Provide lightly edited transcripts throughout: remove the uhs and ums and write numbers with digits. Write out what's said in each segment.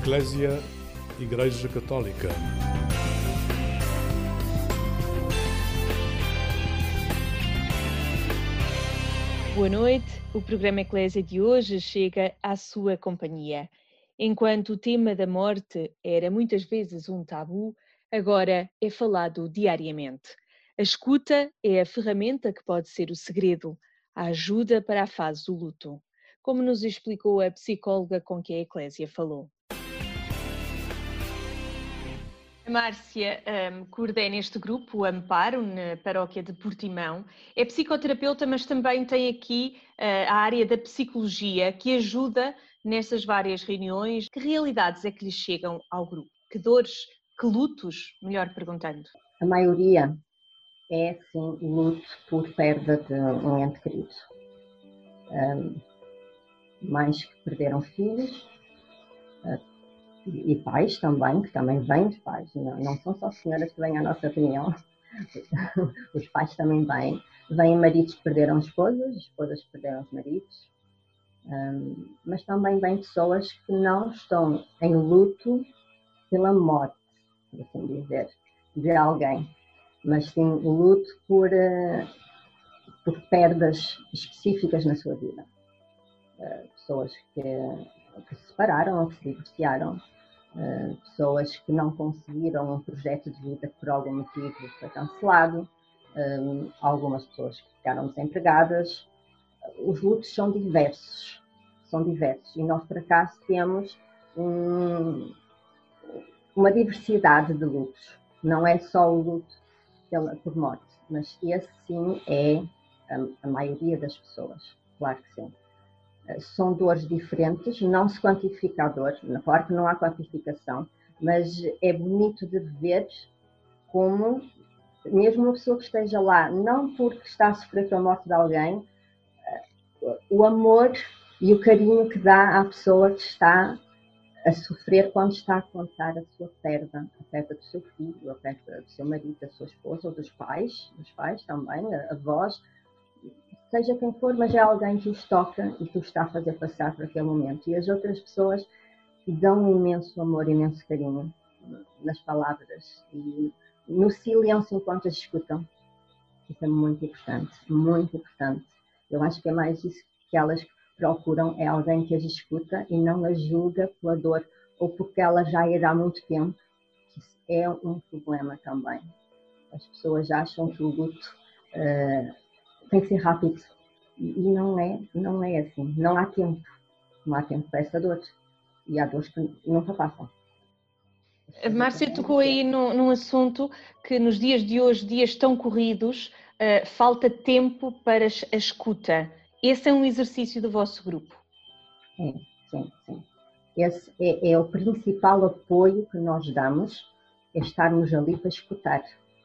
Eclésia, Igreja Católica. Boa noite, o programa Eclésia de hoje chega à sua companhia. Enquanto o tema da morte era muitas vezes um tabu, agora é falado diariamente. A escuta é a ferramenta que pode ser o segredo, a ajuda para a fase do luto, como nos explicou a psicóloga com que a Eclésia falou. A Márcia coordena este grupo, o Amparo, na paróquia de Portimão. É psicoterapeuta, mas também tem aqui a área da psicologia, que ajuda nessas várias reuniões. Que realidades é que lhe chegam ao grupo? Que dores, que lutos, melhor perguntando? A maioria é, sim, luto por perda de um ente querido. Mães que perderam filhos, e pais também, que também vêm de pais, não são só senhoras que vêm à nossa reunião, os pais também vêm. Vêm maridos que perderam esposas que perderam os maridos, mas também vêm pessoas que não estão em luto pela morte, por assim dizer, de alguém, mas sim o luto por perdas específicas na sua vida. Pessoas que se separaram ou que se divorciaram, pessoas que não conseguiram um projeto de vida que por algum motivo foi cancelado, algumas pessoas que ficaram desempregadas. Os lutos são diversos, e nós por acaso temos uma diversidade de lutos. Não é só o luto por morte, mas esse sim é a maioria das pessoas, claro que sim. São dores diferentes, não se quantifica a dor, claro que não há quantificação, mas é bonito de ver como, mesmo uma pessoa que esteja lá, não porque está a sofrer pela morte de alguém, o amor e o carinho que dá à pessoa que está a sofrer quando está a contar a sua perda, a perda do seu filho, a perda do seu marido, da sua esposa, ou dos pais também, avós, seja quem for, mas é alguém que os toca e que os está a fazer passar por aquele momento. E as outras pessoas dão um imenso amor, imenso carinho nas palavras e no silêncio enquanto as escutam. Isso é muito importante, muito importante. Eu acho que é mais isso que elas procuram, é alguém que as escuta e não as julga pela dor ou porque ela já irá há muito tempo. Isso é um problema também. As pessoas acham que o luto tem que ser rápido e não é assim. Não há tempo para essa dor e há dores que nunca passam. A Márcia tocou aí num assunto que nos dias de hoje, dias tão corridos, falta tempo para a escuta. Esse é um exercício do vosso grupo? Sim. Esse é o principal apoio que nós damos, é estarmos ali para escutar.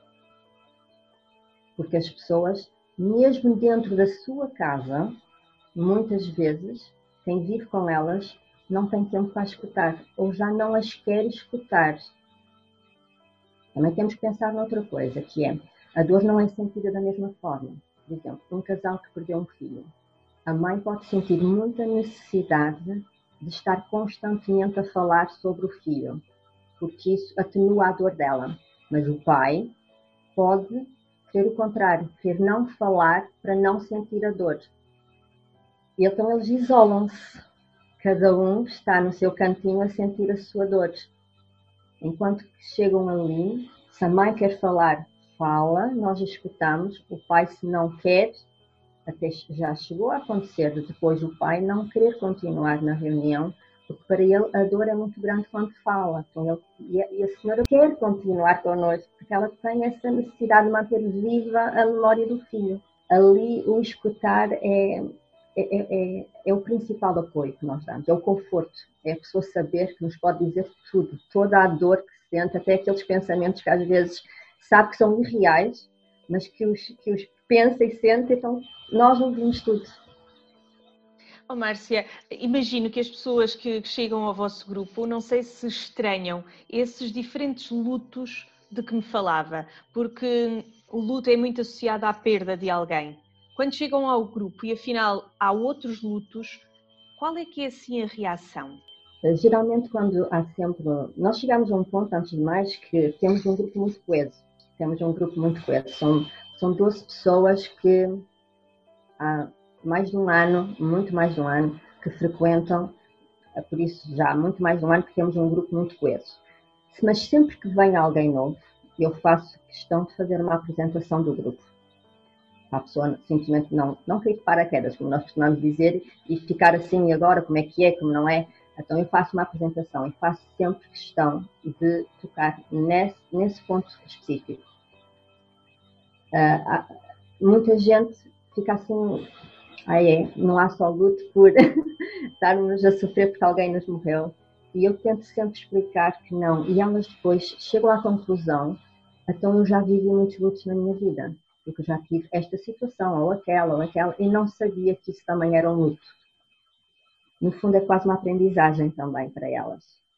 Porque as pessoas, mesmo dentro da sua casa, muitas vezes, quem vive com elas não tem tempo para escutar, ou já não as quer escutar. Também temos que pensar noutra coisa, que é, a dor não é sentida da mesma forma. Por exemplo, um casal que perdeu um filho, a mãe pode sentir muita necessidade de estar constantemente a falar sobre o filho, porque isso atenua a dor dela. Mas o pai pode querer o contrário, querer não falar para não sentir a dor. E então eles isolam-se. Cada um está no seu cantinho a sentir a sua dor. Enquanto que chegam ali, se a mãe quer falar, fala, nós escutamos. O pai, se não quer, até já chegou a acontecer de depois o pai não querer continuar na reunião, porque para ele a dor é muito grande quando fala. Então e a senhora quer continuar connosco, porque ela tem essa necessidade de manter viva a memória do filho. Ali o escutar é o principal apoio que nós damos, é o conforto, é a pessoa saber que nos pode dizer tudo, toda a dor que se sente, até aqueles pensamentos que às vezes sabe que são irreais, mas que os pensa e sente, então nós ouvimos tudo. Oh, Márcia, imagino que as pessoas que chegam ao vosso grupo, não sei se estranham esses diferentes lutos de que me falava, porque o luto é muito associado à perda de alguém. Quando chegam ao grupo e afinal há outros lutos, qual é que é assim a reação? Geralmente quando há sempre... Nós chegamos a um ponto, antes de mais, que temos um grupo muito coeso. São 12 pessoas que há mais de um ano, muito mais de um ano, que frequentam, por isso já há muito mais de um ano que temos um grupo muito coeso. Mas sempre que vem alguém novo, eu faço questão de fazer uma apresentação do grupo. A pessoa simplesmente não cair de paraquedas, como nós costumamos dizer, e ficar assim, agora, como é, como não é. Então eu faço uma apresentação e faço sempre questão de tocar nesse ponto específico. Muita gente fica assim, não há só luto por estarmos a sofrer porque alguém nos morreu. E eu tento sempre explicar que não. E elas depois chegam à conclusão, então eu já vivi muitos lutos na minha vida. Porque eu já tive esta situação, ou aquela, e não sabia que isso também era um luto. No fundo é quase uma aprendizagem também para elas.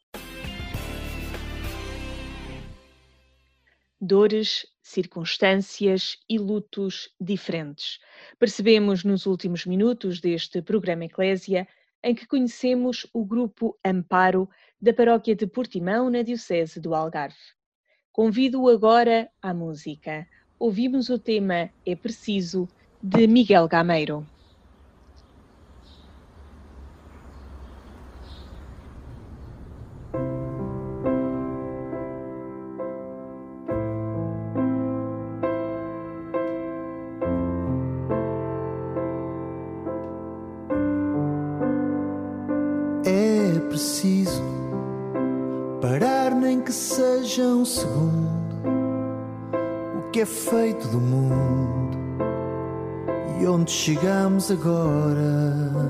Dores, circunstâncias e lutos diferentes. Percebemos nos últimos minutos deste programa Eclésia, em que conhecemos o grupo Amparo da paróquia de Portimão, na Diocese do Algarve. Convido-o agora à música. Ouvimos o tema É Preciso, de Miguel Gameiro. É preciso parar, nem que seja um segundo, o que é feito do mundo e onde chegamos agora.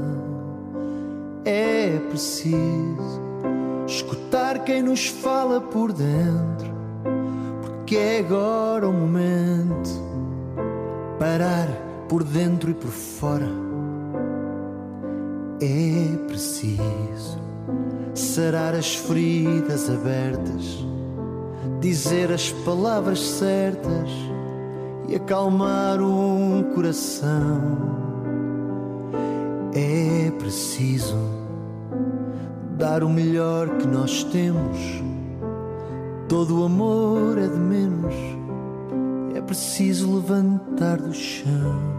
É preciso escutar quem nos fala por dentro, porque é agora o momento. Parar por dentro e por fora. É preciso sarar as feridas abertas, dizer as palavras certas e acalmar um coração. É preciso dar o melhor que nós temos. Todo o amor é de menos. É preciso levantar do chão.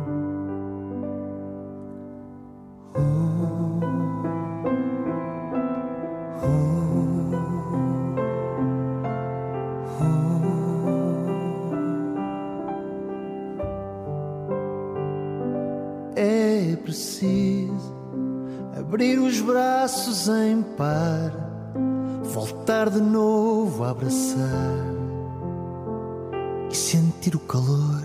É preciso abrir os braços em par, voltar de novo a abraçar e sentir o calor.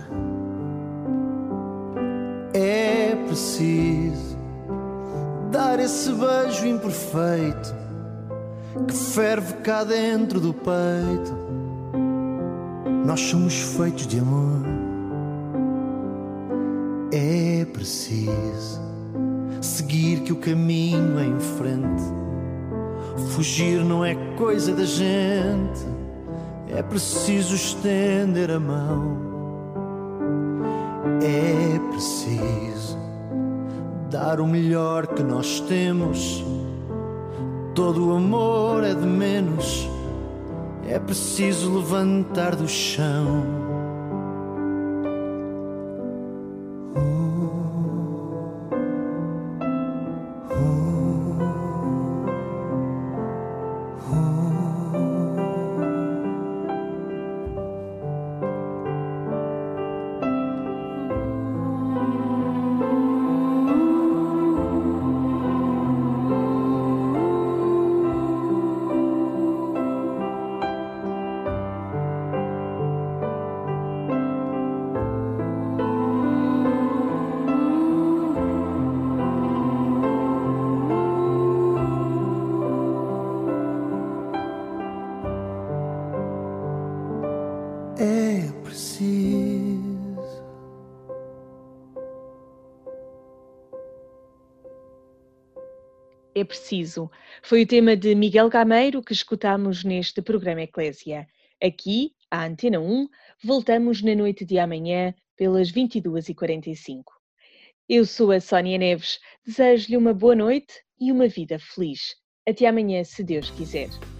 É preciso dar esse beijo imperfeito que ferve cá dentro do peito. Nós somos feitos de amor. É preciso seguir que o caminho é em frente. Fugir não é coisa da gente. É preciso estender a mão. É preciso dar o melhor que nós temos. Todo o amor é de menos. É preciso levantar do chão. É preciso. É preciso. Foi o tema de Miguel Gameiro que escutamos neste programa Eclésia. Aqui, à Antena 1, voltamos na noite de amanhã, pelas 22h45. Eu sou a Sónia Neves, desejo-lhe uma boa noite e uma vida feliz. Até amanhã, se Deus quiser.